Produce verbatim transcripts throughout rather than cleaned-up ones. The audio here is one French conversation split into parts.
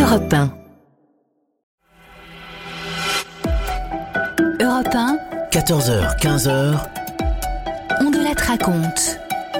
Europe un. Europe un. quatorze heures, quinze heures. On de la te raconte.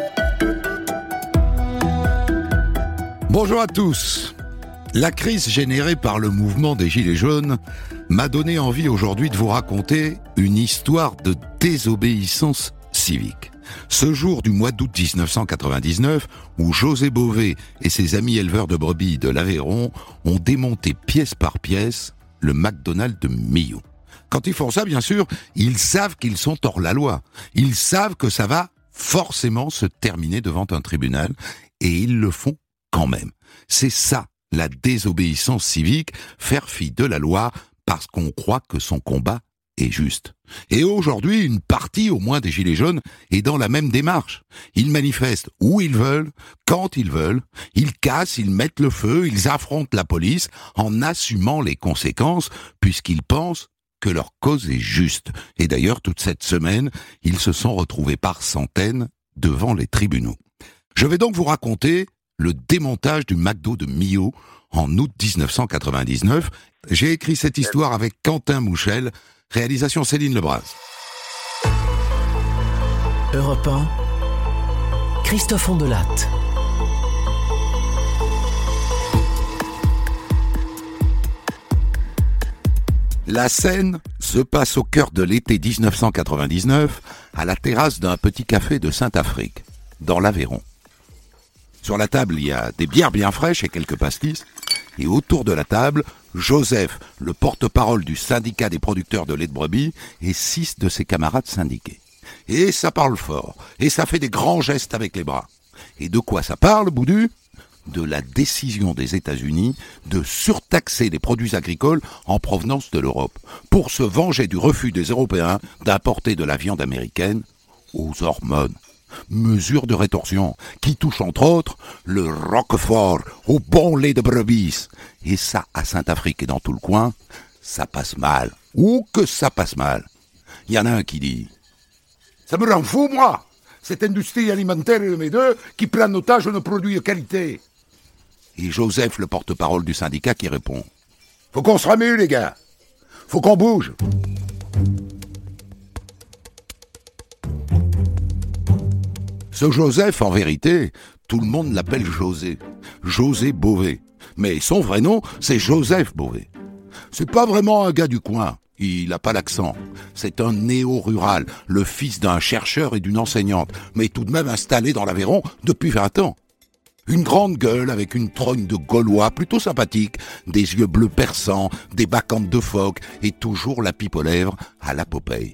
Bonjour à tous. La crise générée par le mouvement des Gilets jaunes m'a donné envie aujourd'hui de vous raconter une histoire de désobéissance civique. Ce jour du mois d'août dix-neuf cent quatre-vingt-dix-neuf, où José Bové et ses amis éleveurs de brebis de l'Aveyron ont démonté pièce par pièce le McDonald's de Millau. Quand ils font ça, bien sûr, ils savent qu'ils sont hors la loi. Ils savent que ça va forcément se terminer devant un tribunal, et ils le font quand même. C'est ça, la désobéissance civique, faire fi de la loi parce qu'on croit que son combat est juste. Et aujourd'hui, une partie au moins des Gilets jaunes est dans la même démarche. Ils manifestent où ils veulent, quand ils veulent, ils cassent, ils mettent le feu, ils affrontent la police en assumant les conséquences puisqu'ils pensent que leur cause est juste. Et d'ailleurs, toute cette semaine, ils se sont retrouvés par centaines devant les tribunaux. Je vais donc vous raconter le démontage du McDo de Millau en août dix-neuf cent quatre-vingt-dix-neuf. J'ai écrit cette histoire avec Quentin Mouchel, réalisation Céline Lebras. Europe un, Christophe Ondelat. La scène se passe au cœur de l'été dix-neuf cent quatre-vingt-dix-neuf, à la terrasse d'un petit café de Saint-Afrique, dans l'Aveyron. Sur la table, il y a des bières bien fraîches et quelques pastis. Et autour de la table, Joseph, le porte-parole du syndicat des producteurs de lait de brebis, et six de ses camarades syndiqués. Et ça parle fort, et ça fait des grands gestes avec les bras. Et de quoi ça parle, Boudu ? De la décision des États-Unis de surtaxer les produits agricoles en provenance de l'Europe, pour se venger du refus des Européens d'importer de la viande américaine aux hormones. Mesure de rétorsion qui touche entre autres le Roquefort au bon lait de brebis. Et ça, à Saint-Afrique et dans tout le coin, ça passe mal. Ou que ça passe mal. Il y en a un qui dit « Ça me rend fou, moi, cette industrie alimentaire de mes deux qui prend en otage nos produits de qualité. » Et Joseph, le porte-parole du syndicat, qui répond « Faut qu'on se remue, les gars. Faut qu'on bouge. » Ce Joseph, en vérité, tout le monde l'appelle José. José Bové. Mais son vrai nom, c'est Joseph Bové. C'est pas vraiment un gars du coin. Il n'a pas l'accent. C'est un néo-rural, le fils d'un chercheur et d'une enseignante, mais tout de même installé dans l'Aveyron depuis vingt ans. Une grande gueule avec une trogne de Gaulois plutôt sympathique, des yeux bleus perçants, des bacchantes de phoque et toujours la pipe aux lèvres à la Popeye.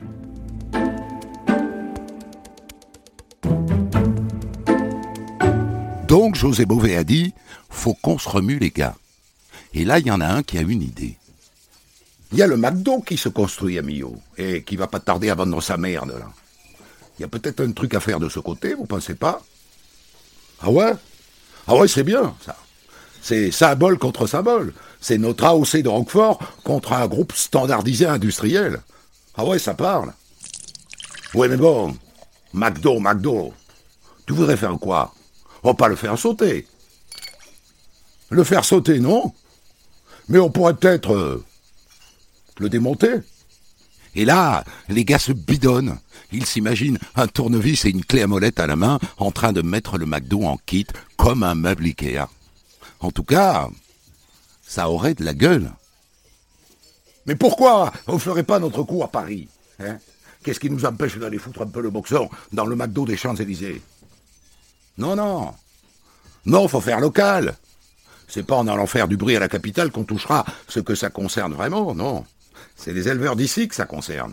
Donc José Bové a dit « Faut qu'on se remue les gars ». Et là, il y en a un qui a une idée. Il y a le McDo qui se construit à Millau et qui va pas tarder à vendre sa merde, là. Il y a peut-être un truc à faire de ce côté, vous pensez pas ? Ah ouais ? Ah ouais, c'est bien, ça. C'est symbole contre symbole. C'est notre A O C de Roquefort contre un groupe standardisé industriel. Ah ouais, ça parle. Ouais, mais bon, McDo, McDo, tu voudrais faire quoi ? On va pas le faire sauter. Le faire sauter, non. Mais on pourrait peut-être euh, le démonter. Et là, les gars se bidonnent. Ils s'imaginent un tournevis et une clé à molette à la main en train de mettre le McDo en kit comme un meuble Ikea. En tout cas, ça aurait de la gueule. Mais pourquoi on ne ferait pas notre coup à Paris, hein ? Qu'est-ce qui nous empêche d'aller foutre un peu le boxon dans le McDo des Champs-Élysées ? Non, non. Non, faut faire local. C'est pas en allant faire du bruit à la capitale qu'on touchera ce que ça concerne vraiment, non. C'est les éleveurs d'ici que ça concerne.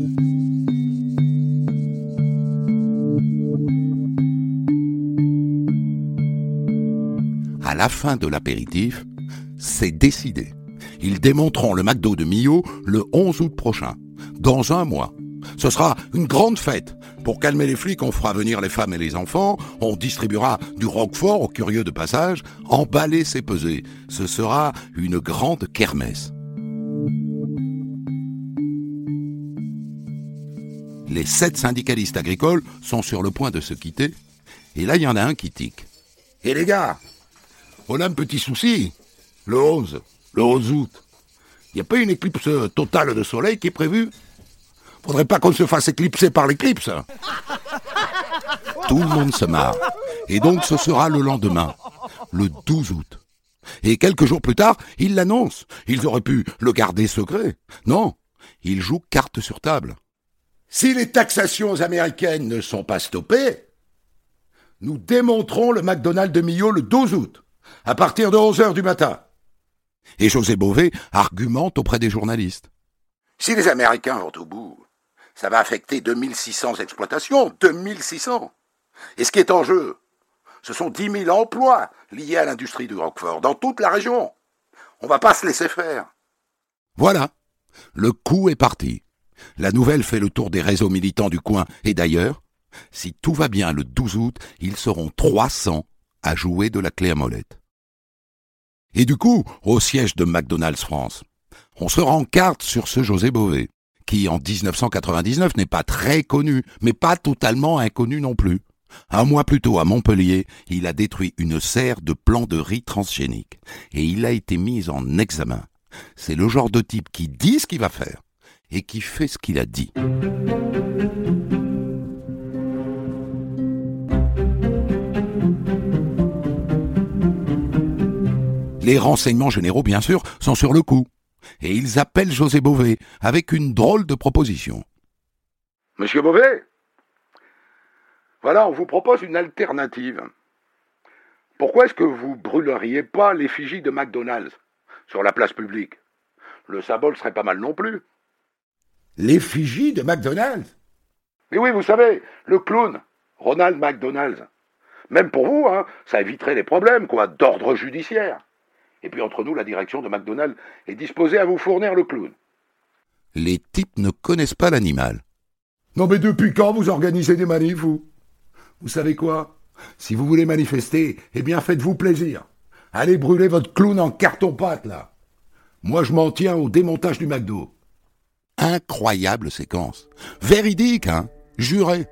À la fin de l'apéritif, c'est décidé. Ils démonteront le McDo de Millau le onze août prochain, dans un mois. Ce sera une grande fête. Pour calmer les flics, on fera venir les femmes et les enfants, on distribuera du Roquefort aux curieux de passage, emballer c'est peser. Ce sera une grande kermesse. Les sept syndicalistes agricoles sont sur le point de se quitter, et là il y en a un qui tique. « Eh les gars, on a un petit souci, le onze. le onze août. Il n'y a pas une éclipse totale de soleil qui est prévue? Faudrait pas qu'on se fasse éclipser par l'éclipse. Tout le monde se marre. Et donc ce sera le lendemain, le douze août. Et quelques jours plus tard, ils l'annoncent. Ils auraient pu le garder secret. Non, ils jouent carte sur table. Si les taxations américaines ne sont pas stoppées, nous démonterons le McDonald's de Millau le douze août, à partir de onze heures du matin. Et José Bové argumente auprès des journalistes. Si les Américains vont au bout, ça va affecter deux mille six cents exploitations, deux mille six cents. Et ce qui est en jeu, ce sont dix mille emplois liés à l'industrie du Roquefort, dans toute la région. On va pas se laisser faire. Voilà, le coup est parti. La nouvelle fait le tour des réseaux militants du coin. Et d'ailleurs, si tout va bien le douze août, ils seront trois cents à jouer de la clé à molette. Et du coup, au siège de McDonald's France, on se rencarte sur ce José Bové, qui en dix-neuf cent quatre-vingt-dix-neuf n'est pas très connu, mais pas totalement inconnu non plus. Un mois plus tôt, à Montpellier, il a détruit une serre de plants de riz transgéniques. Et il a été mis en examen. C'est le genre de type qui dit ce qu'il va faire et qui fait ce qu'il a dit. Les renseignements généraux, bien sûr, sont sur le coup. Et ils appellent José Bové avec une drôle de proposition. Monsieur Bové, voilà, on vous propose une alternative. Pourquoi est-ce que vous brûleriez pas l'effigie de McDonald's sur la place publique? Le symbole serait pas mal non plus. L'effigie de McDonald's? Mais oui, vous savez, le clown, Ronald McDonald's. Même pour vous, hein, ça éviterait les problèmes, quoi, d'ordre judiciaire. Et puis entre nous, la direction de McDonald's est disposée à vous fournir le clown. Les types ne connaissent pas l'animal. Non mais depuis quand vous organisez des manifs, vous? Vous savez quoi? Si vous voulez manifester, eh bien faites-vous plaisir. Allez brûler votre clown en carton-pâte, là. Moi, je m'en tiens au démontage du McDo. Incroyable séquence. Véridique, hein? Juré.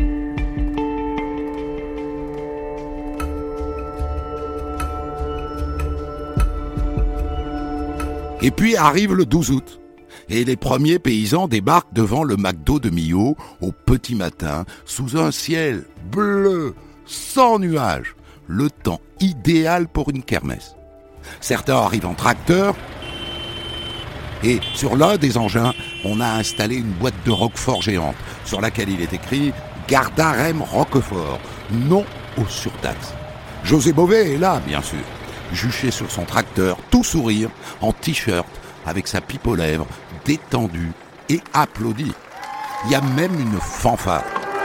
Et puis arrive le douze août. Et les premiers paysans débarquent devant le McDo de Millau au petit matin, sous un ciel bleu, sans nuages. Le temps idéal pour une kermesse. Certains arrivent en tracteur. Et sur l'un des engins, on a installé une boîte de Roquefort géante, sur laquelle il est écrit « Gardarem Roquefort, non aux surtaxes ». José Bové est là, bien sûr, juché sur son tracteur, tout sourire, en t-shirt, avec sa pipe aux lèvres, détendu et applaudi. Il y a même une fanfare.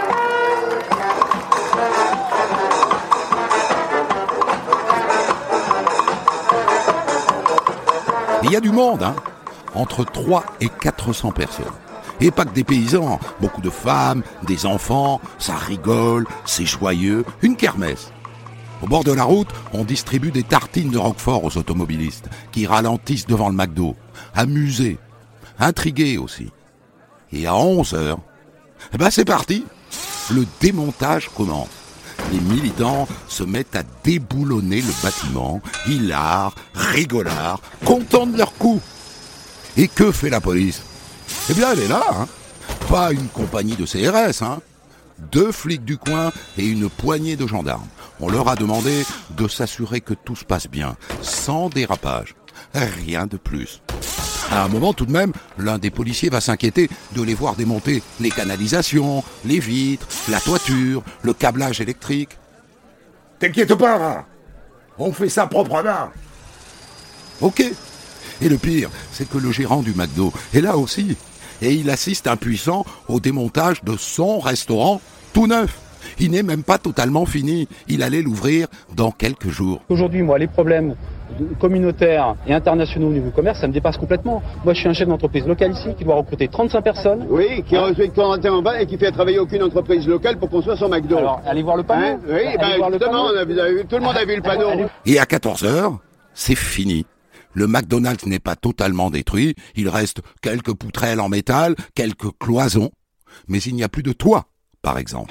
Il y a du monde, hein, entre trois et quatre cents personnes. Et pas que des paysans, beaucoup de femmes, des enfants, ça rigole, c'est joyeux, une kermesse. Au bord de la route, on distribue des tartines de Roquefort aux automobilistes qui ralentissent devant le McDo, amusés, intrigués aussi. Et à onze heures, eh ben c'est parti, le démontage commence. Les militants se mettent à déboulonner le bâtiment, hilars, rigolards, contents de leur coup. Et que fait la police? Eh bien, elle est là, hein. Pas une compagnie de C R S, hein. Deux flics du coin et une poignée de gendarmes. On leur a demandé de s'assurer que tout se passe bien, sans dérapage. Rien de plus. À un moment, tout de même, l'un des policiers va s'inquiéter de les voir démonter les canalisations, les vitres, la toiture, le câblage électrique. T'inquiète pas, hein. On fait ça proprement. Ok. Et le pire, c'est que le gérant du McDo est là aussi. Et il assiste impuissant au démontage de son restaurant tout neuf. Il n'est même pas totalement fini. Il allait l'ouvrir dans quelques jours. Aujourd'hui, moi, les problèmes communautaires et internationaux au niveau du commerce, ça me dépasse complètement. Moi, je suis un chef d'entreprise local ici qui doit recruter trente-cinq personnes. Oui, qui respecte quarantaine en bas et qui fait travailler aucune entreprise locale pour construire son McDo. Alors, allez voir le panneau. Hein oui, ben, justement, on a vu, tout le monde a vu le panneau. Et à quatorze heures, c'est fini. Le McDonald's n'est pas totalement détruit. Il reste quelques poutrelles en métal, quelques cloisons. Mais il n'y a plus de toit, par exemple.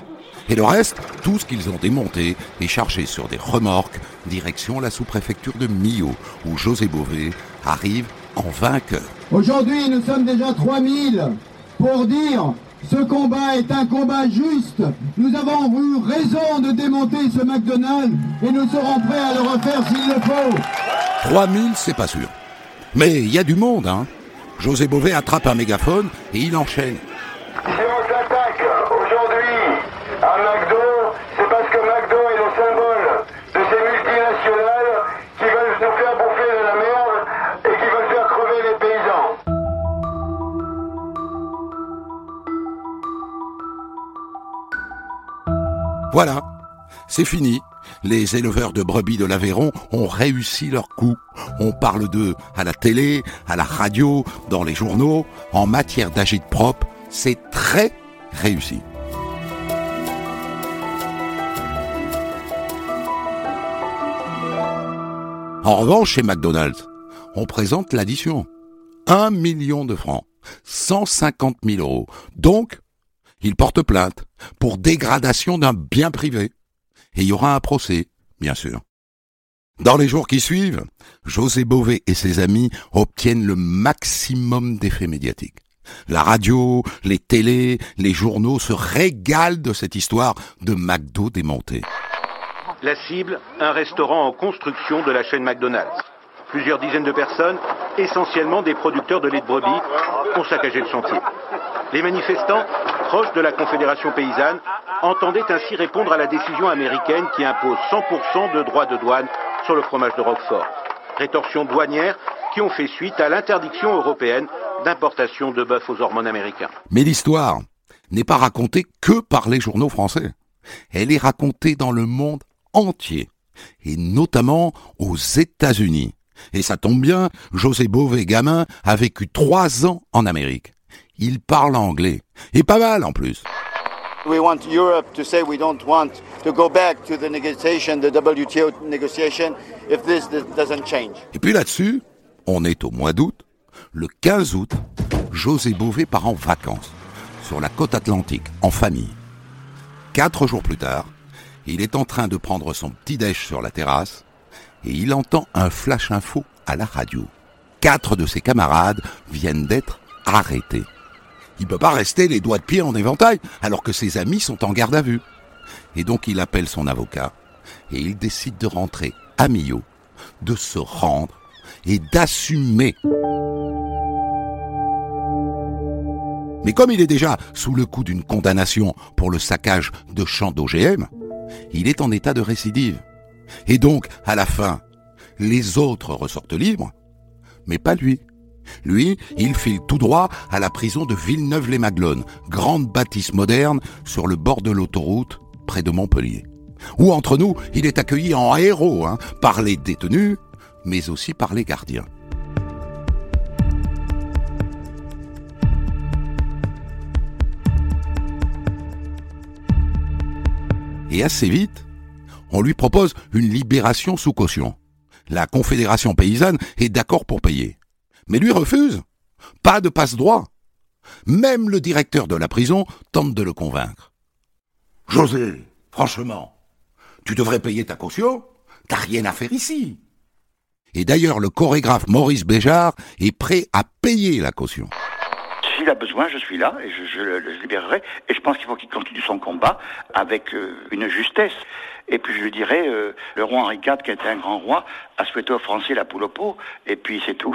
Et le reste, tout ce qu'ils ont démonté est chargé sur des remorques, direction la sous-préfecture de Millau, où José Bové arrive en vainqueur. Aujourd'hui, nous sommes déjà trois mille pour dire ce combat est un combat juste. Nous avons eu raison de démonter ce McDonald's et nous serons prêts à le refaire s'il le faut. trois mille, c'est pas sûr. Mais il y a du monde, hein. José Bové attrape un mégaphone et il enchaîne. Si on s'attaque aujourd'hui à McDo, c'est parce que McDo est le symbole de ces multinationales qui veulent nous faire bouffer de la merde et qui veulent faire crever les paysans. Voilà, c'est fini. Les éleveurs de brebis de l'Aveyron ont réussi leur coup. On parle d'eux à la télé, à la radio, dans les journaux. En matière d'agit-prop, c'est très réussi. En revanche, chez McDonald's, on présente l'addition. Un million de francs, cent cinquante mille euros. Donc, ils portent plainte pour dégradation d'un bien privé. Et il y aura un procès, bien sûr. Dans les jours qui suivent, José Bové et ses amis obtiennent le maximum d'effets médiatiques. La radio, les télés, les journaux se régalent de cette histoire de McDo démonté. La cible, un restaurant en construction de la chaîne McDonald's. Plusieurs dizaines de personnes, essentiellement des producteurs de lait de brebis, ont saccagé le chantier. Les manifestants, proches de la Confédération paysanne, entendaient ainsi répondre à la décision américaine qui impose cent pour cent de droits de douane sur le fromage de Roquefort. Rétorsions douanières qui ont fait suite à l'interdiction européenne d'importation de bœuf aux hormones américains. Mais l'histoire n'est pas racontée que par les journaux français. Elle est racontée dans le monde entier, et notamment aux États-Unis. Et ça tombe bien, José Bové gamin a vécu trois ans en Amérique. Il parle anglais, et pas mal en plus. We want Europe to say we don't want to go back to the negotiation, the W T O negotiation, if this doesn't change. Et puis là-dessus, on est au mois d'août. Le quinze août, José Bové part en vacances, sur la côte atlantique, en famille. Quatre jours plus tard, il est en train de prendre son petit-déj sur la terrasse, et il entend un flash info à la radio. Quatre de ses camarades viennent d'être arrêtés. Il peut pas rester les doigts de pied en éventail, alors que ses amis sont en garde à vue. Et donc il appelle son avocat, et il décide de rentrer à Millau, de se rendre, et d'assumer. Mais comme il est déjà sous le coup d'une condamnation pour le saccage de champs d'O G M, il est en état de récidive. Et donc, à la fin, les autres ressortent libres, mais pas lui. Lui, il file tout droit à la prison de Villeneuve-les-Maglones, grande bâtisse moderne sur le bord de l'autoroute, près de Montpellier. Où, entre nous, il est accueilli en héros, hein, par les détenus, mais aussi par les gardiens. Et assez vite, on lui propose une libération sous caution. La Confédération paysanne est d'accord pour payer. Mais lui refuse. Pas de passe-droit. Même le directeur de la prison tente de le convaincre. « José, franchement, tu devrais payer ta caution. T'as rien à faire ici. » Et d'ailleurs, le chorégraphe Maurice Béjart est prêt à payer la caution. S'il a besoin, je suis là et je, je le je libérerai. Et je pense qu'il faut qu'il continue son combat avec euh, une justesse. Et puis je lui dirais, euh, le roi Henri quatre, qui était un grand roi, a souhaité aux Français la poule au pot. Et puis c'est tout.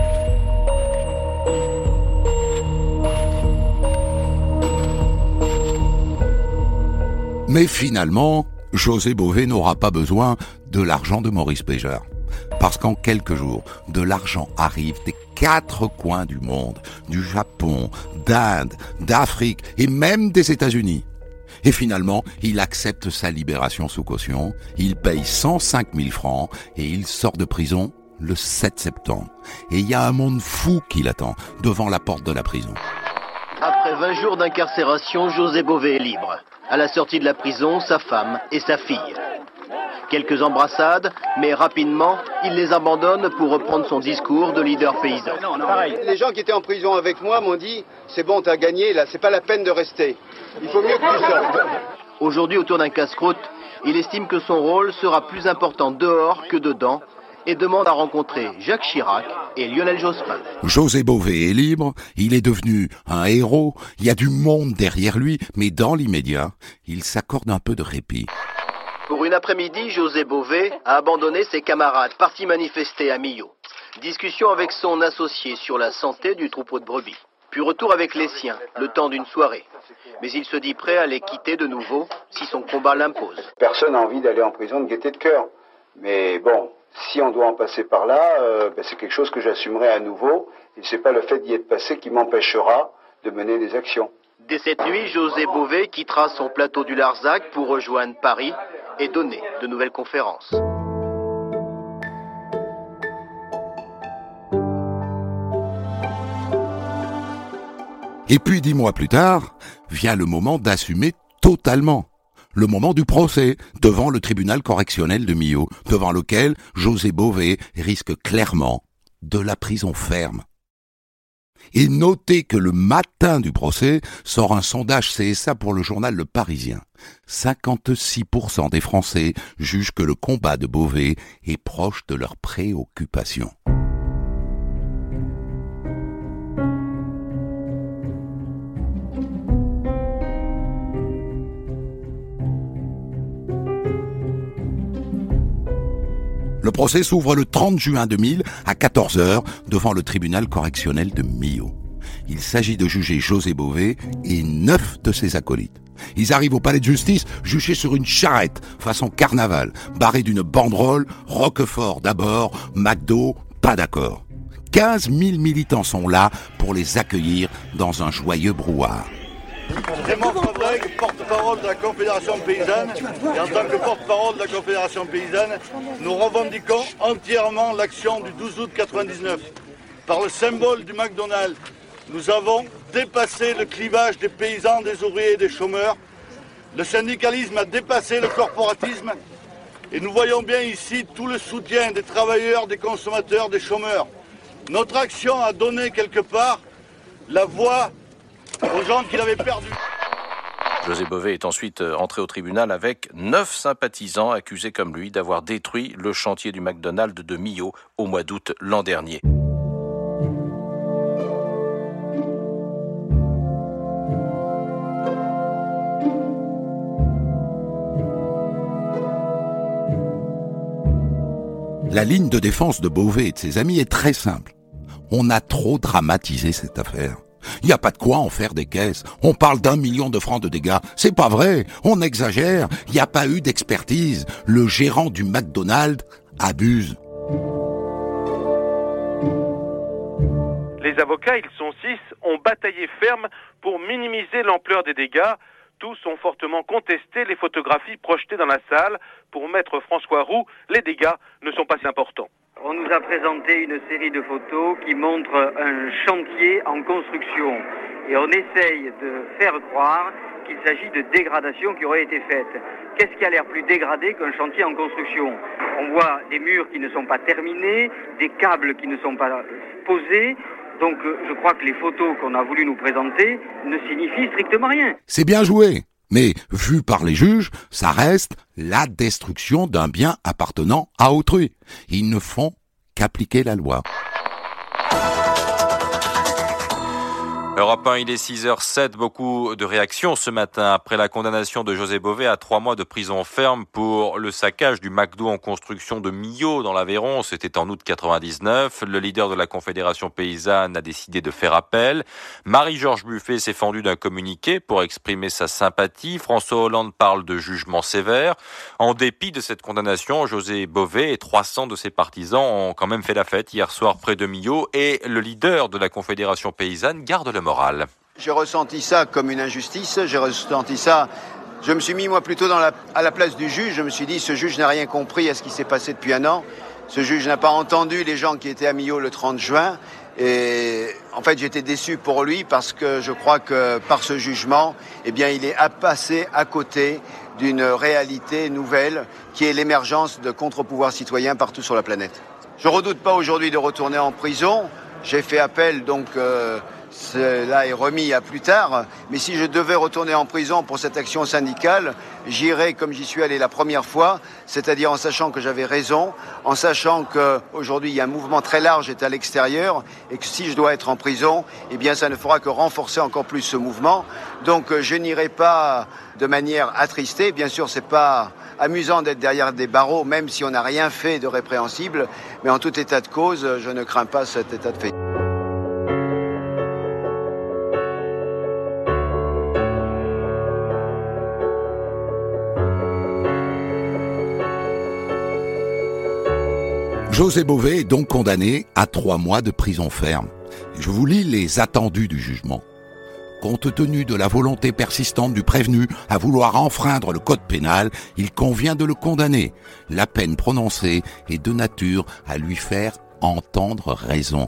Mais finalement, José Bové n'aura pas besoin de l'argent de Maurice Béjart. Parce qu'en quelques jours, de l'argent arrive des quatre coins du monde, du Japon, d'Inde, d'Afrique et même des États-Unis. Et finalement, il accepte sa libération sous caution, il paye cent cinq mille francs et il sort de prison le sept septembre. Et il y a un monde fou qui l'attend devant la porte de la prison. Après vingt jours d'incarcération, José Bové est libre. À la sortie de la prison, sa femme et sa fille. Quelques embrassades, mais rapidement, il les abandonne pour reprendre son discours de leader paysan. Non, non, pareil. Les gens qui étaient en prison avec moi m'ont dit « C'est bon, t'as gagné, là, c'est pas la peine de rester. Il faut mieux que tu sortes. » Aujourd'hui, autour d'un casse-croûte, il estime que son rôle sera plus important dehors que dedans et demande à rencontrer Jacques Chirac et Lionel Jospin. José Bové est libre, il est devenu un héros, il y a du monde derrière lui, mais dans l'immédiat, il s'accorde un peu de répit. Pour une après-midi, José Bové a abandonné ses camarades partis manifester à Millau. Discussion avec son associé sur la santé du troupeau de brebis. Puis retour avec les siens, le temps d'une soirée. Mais il se dit prêt à les quitter de nouveau si son combat l'impose. Personne n'a envie d'aller en prison de gaieté de cœur. Mais bon, si on doit en passer par là, euh, ben c'est quelque chose que j'assumerai à nouveau. Et c'est pas le fait d'y être passé qui m'empêchera de mener des actions. Dès cette nuit, José Bové quittera son plateau du Larzac pour rejoindre Paris et donner de nouvelles conférences. Et puis dix mois plus tard, vient le moment d'assumer totalement. Le moment du procès devant le tribunal correctionnel de Millau, devant lequel José Bové risque clairement de la prison ferme. Et notez que le matin du procès sort un sondage C S A pour le journal Le Parisien. cinquante-six pour cent des Français jugent que le combat de Bové est proche de leurs préoccupations. Le procès s'ouvre le trente juin deux mille à quatorze heures devant le tribunal correctionnel de Millau. Il s'agit de juger José Bové et neuf de ses acolytes. Ils arrivent au palais de justice juchés sur une charrette façon carnaval, barrés d'une banderole « Roquefort d'abord, McDo, pas d'accord ». quinze mille militants sont là pour les accueillir dans un joyeux brouhaha. Raymond Fabregue, porte-parole de la Confédération paysanne, et en tant que porte-parole de la Confédération paysanne, nous revendiquons entièrement l'action du douze août quatre-vingt-dix-neuf. Par le symbole du McDonald's, nous avons dépassé le clivage des paysans, des ouvriers et des chômeurs. Le syndicalisme a dépassé le corporatisme et nous voyons bien ici tout le soutien des travailleurs, des consommateurs, des chômeurs. Notre action a donné quelque part la voix aux gens qui l'avaient perdu. José Bové est ensuite entré au tribunal avec neuf sympathisants accusés comme lui d'avoir détruit le chantier du McDonald's de Millau au mois d'août l'an dernier. La ligne de défense de Bové et de ses amis est très simple. On a trop dramatisé cette affaire. Il n'y a pas de quoi en faire des caisses. On parle d'un million de francs de dégâts. C'est pas vrai. On exagère. Il n'y a pas eu d'expertise. Le gérant du McDonald's abuse. Les avocats, ils sont six, ont bataillé ferme pour minimiser l'ampleur des dégâts. Tous ont fortement contesté les photographies projetées dans la salle. Pour maître François Roux, les dégâts ne sont pas si importants. On nous a présenté une série de photos qui montrent un chantier en construction. Et on essaye de faire croire qu'il s'agit de dégradations qui auraient été faites. Qu'est-ce qui a l'air plus dégradé qu'un chantier en construction? On voit des murs qui ne sont pas terminés, des câbles qui ne sont pas posés. Donc je crois que les photos qu'on a voulu nous présenter ne signifient strictement rien. C'est bien joué, mais vu par les juges, ça reste la destruction d'un bien appartenant à autrui. Ils ne font qu'appliquer la loi. Europe un, il est six heures sept, beaucoup de réactions ce matin après la condamnation de José Bové à trois mois de prison ferme pour le saccage du McDo en construction de Millau dans l'Aveyron. C'était en août quatre-vingt-dix-neuf. Le leader de la Confédération paysanne a décidé de faire appel. Marie-Georges Buffet s'est fendue d'un communiqué pour exprimer sa sympathie. François Hollande parle de jugement sévère. En dépit de cette condamnation, José Bové et trois cents de ses partisans ont quand même fait la fête hier soir près de Millau et le leader de la Confédération paysanne garde le moral. J'ai ressenti ça comme une injustice, j'ai ressenti ça, je me suis mis moi plutôt dans la, à la place du juge, je me suis dit ce juge n'a rien compris à ce qui s'est passé depuis un an, ce juge n'a pas entendu les gens qui étaient à Millau le trente juin et en fait j'étais déçu pour lui parce que je crois que par ce jugement, eh bien il est à passer à côté d'une réalité nouvelle qui est l'émergence de contre-pouvoirs citoyens partout sur la planète. Je redoute pas aujourd'hui de retourner en prison, j'ai fait appel donc... Euh, cela est remis à plus tard. Mais si je devais retourner en prison pour cette action syndicale, j'irais comme j'y suis allé la première fois, c'est-à-dire en sachant que j'avais raison, en sachant qu'aujourd'hui il y a un mouvement très large est à l'extérieur et que si je dois être en prison, eh bien ça ne fera que renforcer encore plus ce mouvement. Donc je n'irai pas de manière attristée. Bien sûr, c'est pas amusant d'être derrière des barreaux, même si on n'a rien fait de répréhensible. Mais en tout état de cause, je ne crains pas cet état de fait. José Bové est donc condamné à trois mois de prison ferme. Je vous lis les attendus du jugement. Compte tenu de la volonté persistante du prévenu à vouloir enfreindre le code pénal, il convient de le condamner. La peine prononcée est de nature à lui faire entendre raison.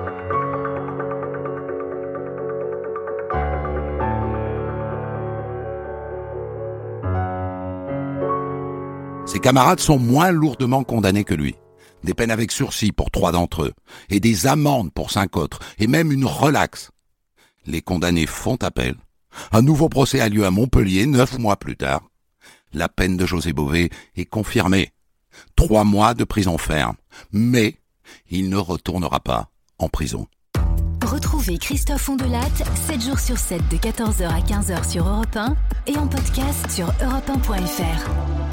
Ses camarades sont moins lourdement condamnés que lui. Des peines avec sursis pour trois d'entre eux, et des amendes pour cinq autres, et même une relaxe. Les condamnés font appel. Un nouveau procès a lieu à Montpellier, neuf mois plus tard. La peine de José Bové est confirmée. Trois mois de prison ferme. Mais il ne retournera pas en prison. Retrouvez Christophe Ondelat, sept jours sur sept de quatorze heures à quinze heures sur Europe un et en podcast sur europe un point f r.